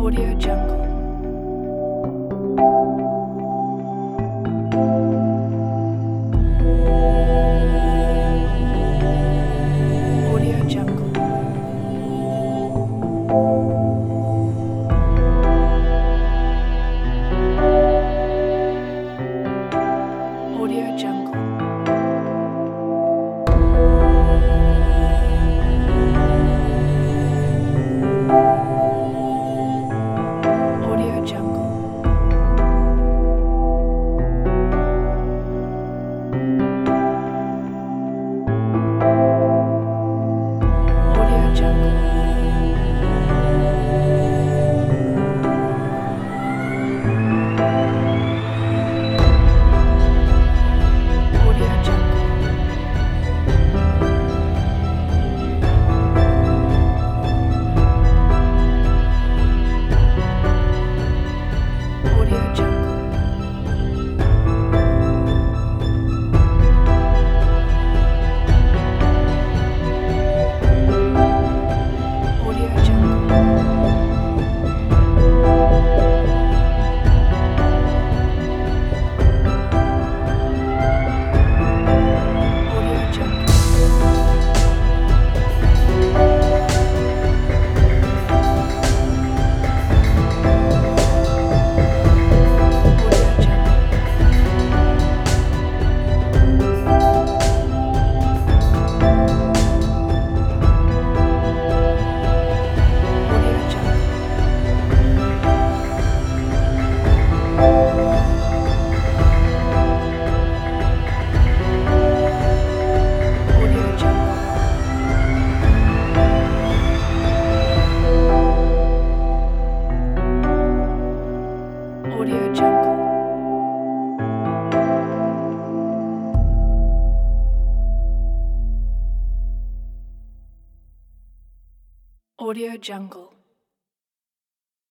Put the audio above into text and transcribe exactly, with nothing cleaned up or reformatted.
Audio Jungle. Audio Jungle. Audio Jungle. Audio Jungle. Audio Jungle. Audio Jungle. Audio Jungle. Audio Jungle. Audio Jungle. Audio Jungle. Audio Jungle. Audio Jungle. Audio Jungle. Audio Jungle.